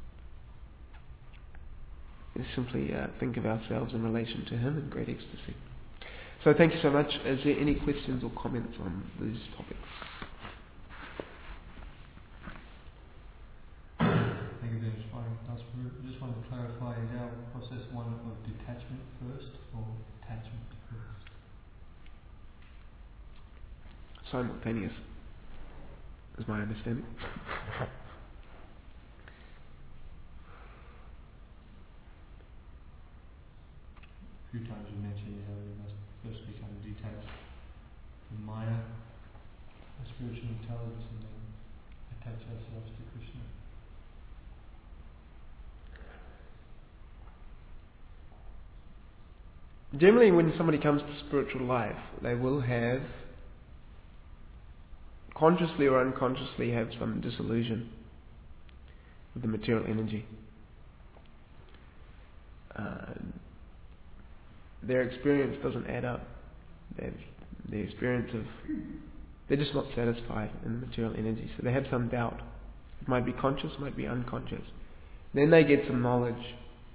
simply uh, think of ourselves in relation to him in great ecstasy. So thank you so much. Is there any questions or comments on these topics? Thank you, Dennis. I just wanted to clarify, is our process one of detachment attachment. Simultaneous, is my understanding. A few times you mentioned how we must first become detached from Maya, the spiritual intelligence, and then attach ourselves to Krishna. Generally, when somebody comes to spiritual life, they will have, consciously or unconsciously, have some disillusion with the material energy. Uh, their experience doesn't add up. They've, the experience of, they're just not satisfied in the material energy, so they have some doubt. It might be conscious, might be unconscious. Then they get some knowledge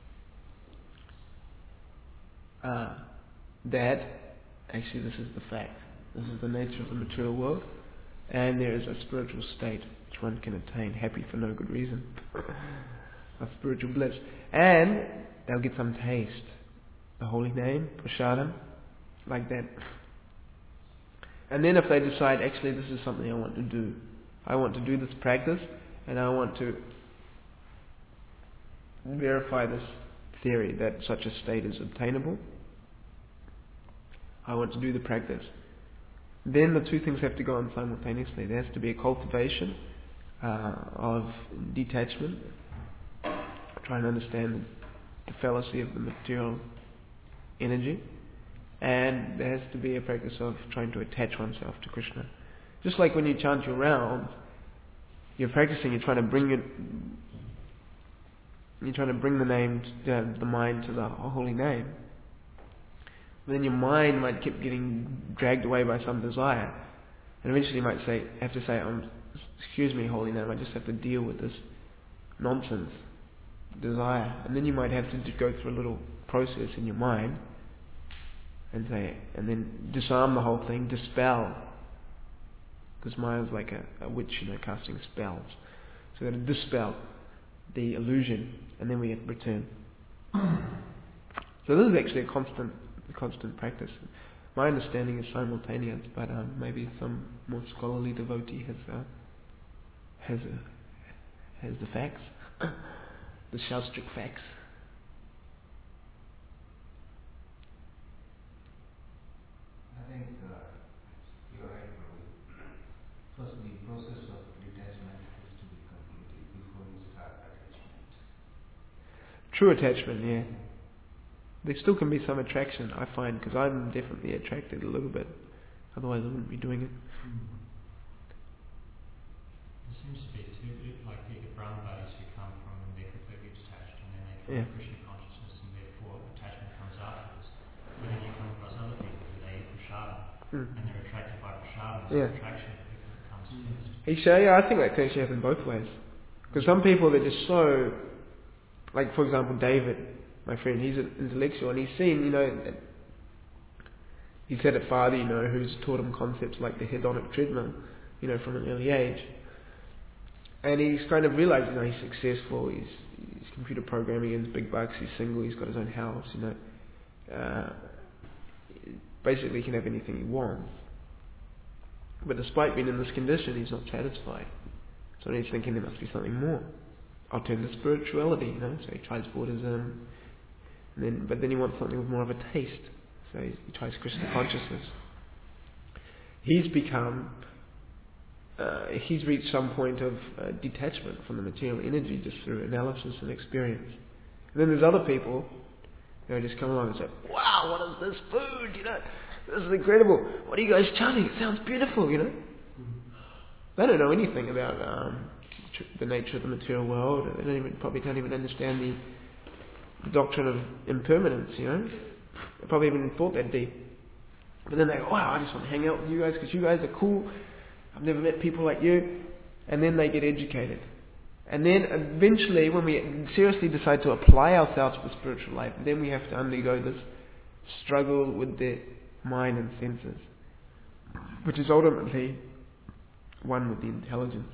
uh, that actually this is the fact. This is the nature of the material world, and there is a spiritual state which one can attain, happy for no good reason, of spiritual bliss. And they'll get some taste, the holy name, prasadam, like that. And then if they decide, actually this is something I want to do, I want to do this practice, and I want to verify this theory that such a state is obtainable, I want to do the practice, then the two things have to go on simultaneously. There has to be a cultivation uh, of detachment, trying to understand the fallacy of the material energy, and there has to be a practice of trying to attach oneself to Krishna. Just like when you chant your rounds, you're practicing, you're trying to bring it, you're trying to bring the name, to, the mind to the holy name. But then your mind might keep getting dragged away by some desire, and eventually you might say, have to say, um, "Excuse me, holy name, I just have to deal with this nonsense desire." And then you might have to go through a little process in your mind, and say, and then disarm the whole thing, dispel, because Maya is like a, a witch, you know, casting spells. So we've got to dispel the illusion, and then we return. So this is actually a constant, a constant practice. My understanding is simultaneous, but um, maybe some more scholarly devotee has uh, has a, has the facts, the Shastric facts. I think uh, you're right, Prabhu. First, the process of detachment has to be completed before you start attachment. True attachment, yeah. There still can be some attraction, I find, because I'm definitely attracted a little bit. Otherwise, I wouldn't be doing it. Mm. There seems to be two, like the Brahmabaris who come from, they're completely detached, and then they come Yeah. to Krishna consciousness, and therefore attachment comes afterwards. But then you come across other people who they eat prasada, Mm. and they're attracted by prasada, so Yeah. attraction comes first. Isha, yeah, I think that can actually happen both ways. Because some people, they're just so, like for example, David, my friend, he's an intellectual, and he's seen, you know, he's had a father, you know, who's taught him concepts like the hedonic treadmill, you know, from an early age. And he's kind of realised, you know, he's successful, he's, he's computer programming, he earns big bucks, he's single, he's got his own house, you know. Uh, basically, he can have anything he wants. But despite being in this condition, he's not satisfied. So he's thinking there must be something more. I'll turn to spirituality, you know. So he tries Buddhism, and then but then he wants something with more of a taste. So he, he tries Krishna consciousness. He's become, uh, he's reached some point of uh, detachment from the material energy just through analysis and experience. And then there's other people, you know, just come along and say, "Wow, what is this food? You know, this is incredible. What are you guys chanting? It sounds beautiful, you know." They don't know anything about um, tr- the nature of the material world. They don't even, probably don't even understand the, the doctrine of impermanence, you know. They probably haven't even thought that deep. But then they go, "Wow, I just want to hang out with you guys because you guys are cool. I've never met people like you." And then they get educated. And then eventually, when we seriously decide to apply ourselves to spiritual life, then we have to undergo this struggle with the mind and senses, which is ultimately one with the intelligence.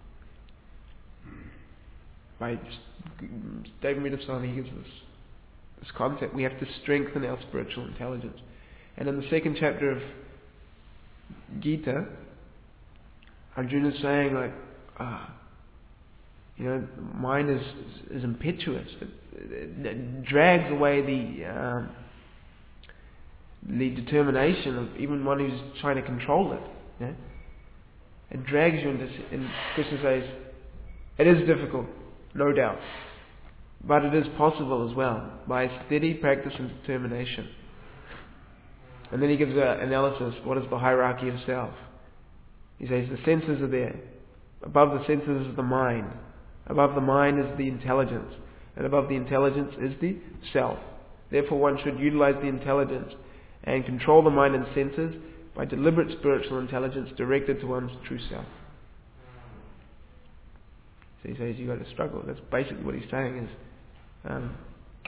By David Swami, he gives us this concept. We have to strengthen our spiritual intelligence. And in the second chapter of Gita, Arjuna is saying like, ah, you know, mind is is impetuous. It, it, it drags away the um, the determination of even one who's trying to control it. Yeah? It drags you into. And Krishna says, it is difficult, no doubt, but it is possible as well by steady practice and determination. And then he gives an analysis. What is the hierarchy of self? He says the senses are there. Above the senses is the mind. Above the mind is the intelligence. And above the intelligence is the self. Therefore one should utilize the intelligence and control the mind and senses by deliberate spiritual intelligence directed to one's true self. So he says you've got to struggle. That's basically what he's saying is um,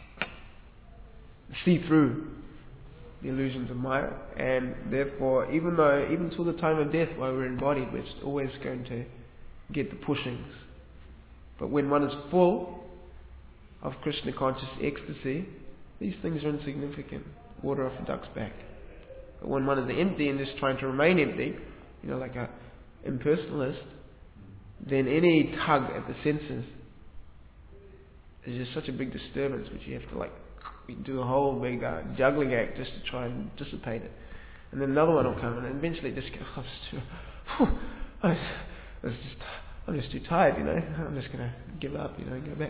see through the illusions of Maya, and therefore even though, even till the time of death while we're embodied, we're always going to get the pushings. But when one is full of Krishna conscious ecstasy, these things are insignificant. Water off a duck's back. But when one is empty and just trying to remain empty, you know, like a impersonalist, then any tug at the senses is just such a big disturbance which you have to like do a whole big uh, juggling act just to try and dissipate it. And then another one will come and eventually just go, oh, it's too, whew, I, it's just, I'm just too tired, you know, I'm just going to give up, you know, and go back.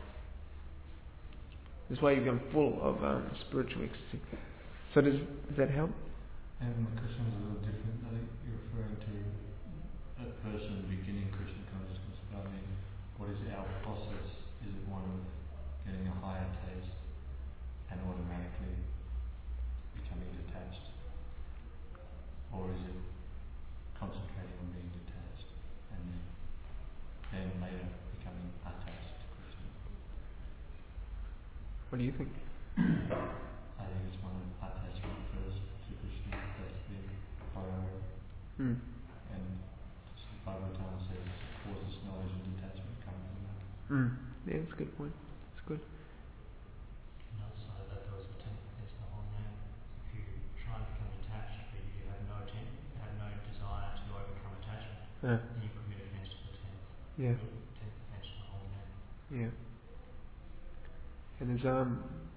That's why you become full of um, spiritual ecstasy. So does, does that help? And the question is a little different. I think you're referring to a person beginning Krishna consciousness, but I mean, what is our process? Is it one of getting a higher taste and automatically becoming detached? Or is it concentrating on being detached and then, then later becoming attached to Krishna? What do you think? I think it's one of attachment first to Krishna. That's the priority. Mm. And Bhagavatam says causes knowledge and detachment come from that. Mm. Yeah, that's a good point. That's good. And outside that, there was a tenth, there's the whole name. If you try and become detached, but you have no ten, have no desire to overcome attachment, Uh, then you commit offence to the tenth. yeah. Tenth offence to the whole name. Yeah. And there's um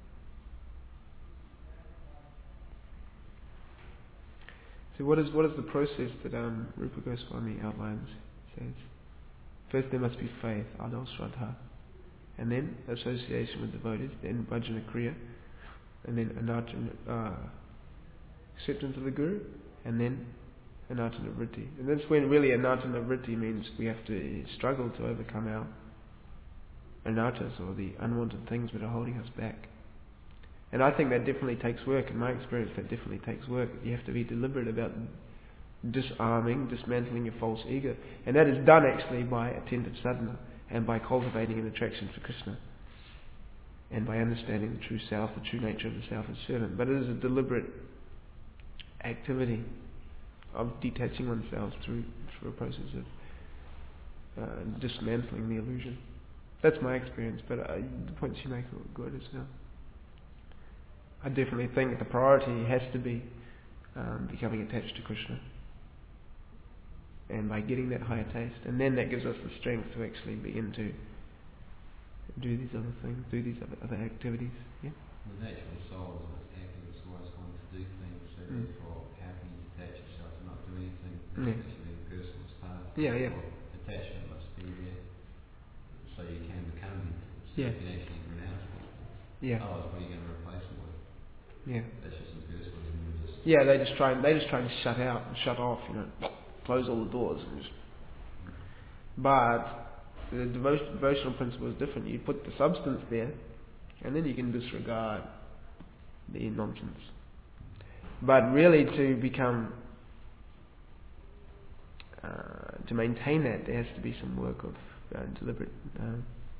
so what is what is the process that um Rupa Goswami outlines? He says first there must be faith, adal shraddha, and then association with devotees, then bhajana kriya, and then anartana, uh, acceptance of the guru, and then anartana vritti. And that's when really anartana vritti means we have to struggle to overcome our anartas, or the unwanted things that are holding us back. And I think that definitely takes work. In my experience, that definitely takes work. You have to be deliberate about disarming, dismantling your false ego. And that is done actually by attentive sadhana and by cultivating an attraction for Krishna and by understanding the true self, the true nature of the self as servant. But it is a deliberate activity of detaching oneself through, through a process of uh, dismantling the illusion. That's my experience, but uh, the points you make are good as well. I definitely think the priority has to be um, becoming attached to Krishna, and by getting that higher taste, and then that gives us the strength to actually begin to do these other things, do these other, other activities. Yeah. The nature of the soul is it's active, it's always wanting to do things, so Mm. therefore how can you detach yourself and not do anything? Yeah. Especially the personal path. Yeah, yeah. Or attachment must be there so you can become him. So Yeah. you can actually renounce it. Yeah. Otherwise what are you going to replace it with? Yeah. That's just impersonalism. Just Yeah, they just try and they just try and shut out and shut off, you know, close all the doors and just. But the devotion, devotional principle is different. You put the substance there, and then you can disregard the nonsense. But really, to become, uh, to maintain that, there has to be some work of uh, deliberate. Uh,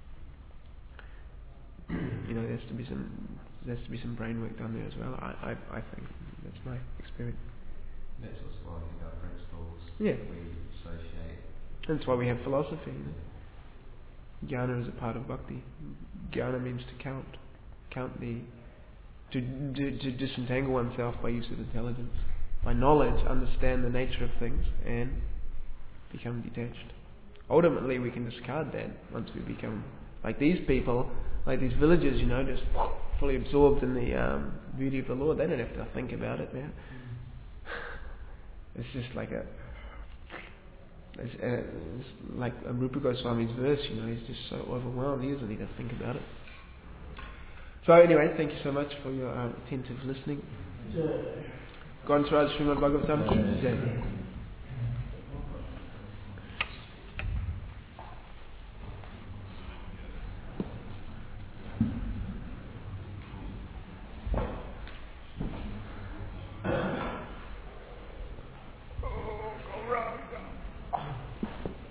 you know, there has to be some, there has to be some brain work done there as well. I, I, I think that's my experience. that's what's why we got principles. Yeah. We associate. That's why we have philosophy. You know? Jnana is a part of bhakti. Jnana means to count. can't be to, to to disentangle oneself by use of intelligence, by knowledge, understand the nature of things and become detached. Ultimately, we can discard that once we become like these people, like these villagers, you know, just fully absorbed in the um, beauty of the Lord. They don't have to think about it now. It's just like a, it's, uh, it's like a Rupa Goswami's verse, you know, he's just so overwhelmed, he doesn't need to think about it. So anyway, thank you so much for your um, attentive listening. Grantaraj Srimad Bhagavatam. Jai.